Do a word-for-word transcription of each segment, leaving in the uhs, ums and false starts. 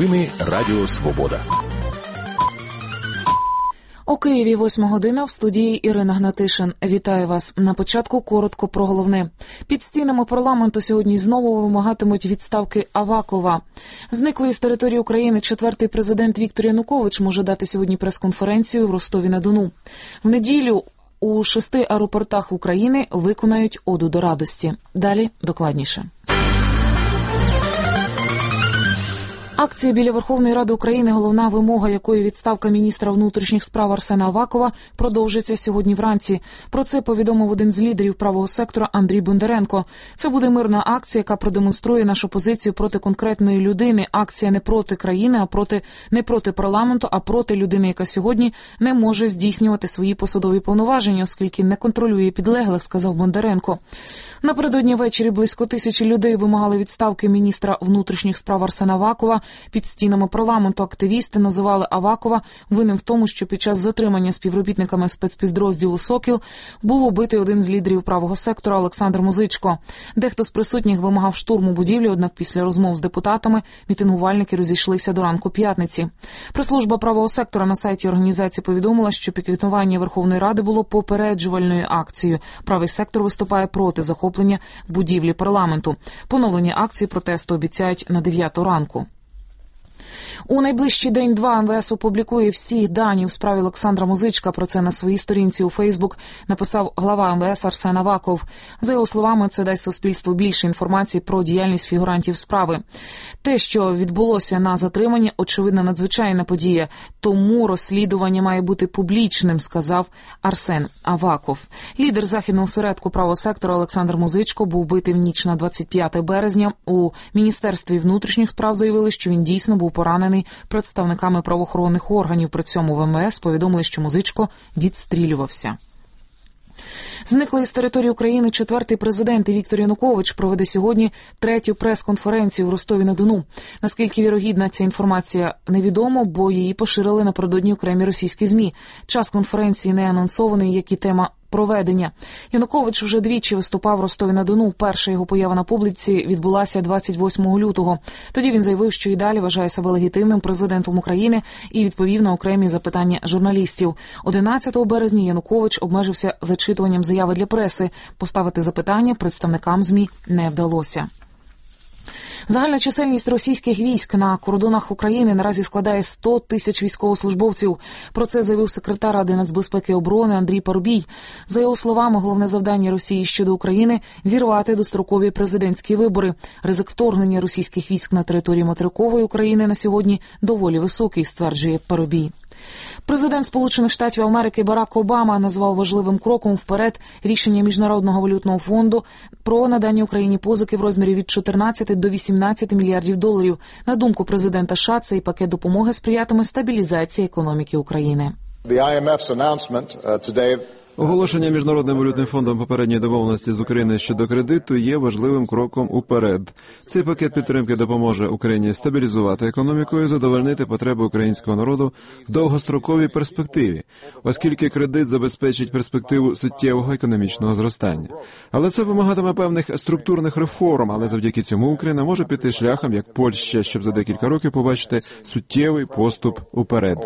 Новини Радіо Свобода. У Києві восьма година, в студії Ірина Гнатишин. Вітаю вас. На початку коротко про головне. Під стінами парламенту сьогодні знову вимагатимуть відставки Авакова. Зниклий з території України четвертий президент Віктор Янукович може дати сьогодні прес-конференцію в Ростові-на-Дону. В неділю у шести аеропортах України виконають оду до радості. Далі докладніше. Акція біля Верховної Ради України, головна вимога якої відставка міністра внутрішніх справ Арсена Авакова, продовжиться сьогодні вранці. Про це повідомив один з лідерів правого сектора Андрій Бондаренко. Це буде мирна акція, яка продемонструє нашу позицію проти конкретної людини. Акція не проти країни, а проти не проти парламенту, а проти людини, яка сьогодні не може здійснювати свої посадові повноваження, оскільки не контролює підлеглих, сказав Бондаренко. Напередодні ввечері близько тисячі людей вимагали відставки міністра внутрішніх справ Арсена Авакова. Під стінами парламенту активісти називали Авакова винним в тому, що під час затримання співробітниками спецпідрозділу «Сокіл» був убитий один з лідерів правого сектора Олександр Музичко. Дехто з присутніх вимагав штурму будівлі, однак після розмов з депутатами мітингувальники розійшлися до ранку п'ятниці. Прес-служба правого сектора на сайті організації повідомила, що пікетування Верховної Ради було попереджувальною акцією. Правий сектор виступає проти захоплення будівлі парламенту. Поновлення акції протесту обіцяють на дев'яту ранку. У найближчий день-два ем ве ес опублікує всі дані в справі Олександра Музичка. Про це на своїй сторінці у Фейсбук написав глава ем ве ес Арсен Аваков. За його словами, це дасть суспільству більше інформації про діяльність фігурантів справи. Те, що відбулося на затриманні, очевидно, надзвичайна подія. Тому розслідування має бути публічним, сказав Арсен Аваков. Лідер західного осередку правого сектора Олександр Музичко був вбитий в ніч на двадцять п'яте березня. У Міністерстві внутрішніх справ заявили, що він дійсно був поранений представниками правоохоронних органів. При цьому в ем ве ес повідомили, що Музичко відстрілювався. Зниклий з території України четвертий президент Віктор Янукович проведе сьогодні третю прес-конференцію в Ростові-на-Дону. Наскільки вірогідна ця інформація, невідомо, бо її поширили напередодні окремі російські ЗМІ. Час конференції не анонсований, як і тема проведення. Янукович вже двічі виступав в Ростові-на-Дону. Перша його поява на публіці відбулася двадцять восьмого лютого. Тоді він заявив, що і далі вважає себе легітимним президентом України і відповів на окремі запитання журналістів. одинадцятого березня Янукович обмежився зачитуванням заяви для преси. Поставити запитання представникам ЗМІ не вдалося. Загальна чисельність російських військ на кордонах України наразі складає сто тисяч військовослужбовців. Про це заявив секретар Ради нацбезпеки і оборони Андрій Парубій. За його словами, головне завдання Росії щодо України – зірвати дострокові президентські вибори. Ризик вторгнення російських військ на територію материкової України на сьогодні доволі високий, стверджує Парубій. Президент Сполучених Штатів Америки Барак Обама назвав важливим кроком вперед рішення Міжнародного валютного фонду про надання Україні позики в розмірі від чотирнадцяти до вісімнадцяти мільярдів доларів. На думку президента США, цей пакет допомоги сприятиме стабілізації економіки України. Оголошення Міжнародним валютним фондом попередньої домовленості з України щодо кредиту є важливим кроком уперед. Цей пакет підтримки допоможе Україні стабілізувати економіку і задовольнити потреби українського народу в довгостроковій перспективі, оскільки кредит забезпечить перспективу суттєвого економічного зростання. Але це вимагатиме певних структурних реформ, але завдяки цьому Україна може піти шляхом, як Польща, щоб за декілька років побачити суттєвий поступ уперед.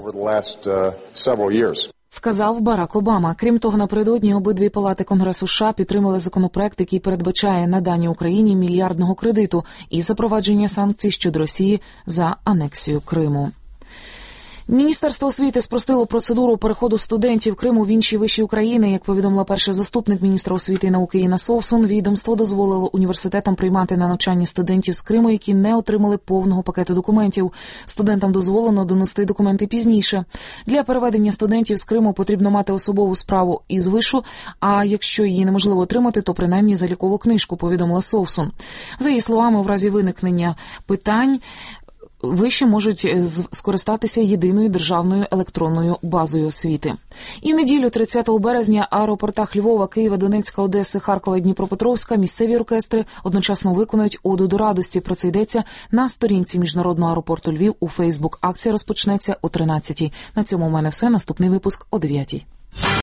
Сказав Барак Обама. Крім того, напередодні обидві палати Конгресу США підтримали законопроект, який передбачає надання Україні мільярдного кредиту і запровадження санкцій щодо Росії за анексію Криму. Міністерство освіти спростило процедуру переходу студентів Криму в інші виші України. Як повідомила перший заступник міністра освіти і науки Інна Совсун, відомство дозволило університетам приймати на навчання студентів з Криму, які не отримали повного пакету документів. Студентам дозволено донести документи пізніше. Для переведення студентів з Криму потрібно мати особову справу із вишу, а якщо її неможливо отримати, то принаймні залікову книжку, повідомила Совсун. За її словами, в разі виникнення питань виші можуть скористатися єдиною державною електронною базою освіти. І в неділю, тридцятого березня, в аеропортах Львова, Києва, Донецька, Одеси, Харкова і Дніпропетровська місцеві оркестри одночасно виконують оду до радості. Про це йдеться на сторінці Міжнародного аеропорту Львів у Фейсбук. Акція розпочнеться о тринадцятій. На цьому у мене все. Наступний випуск о дев'ятій.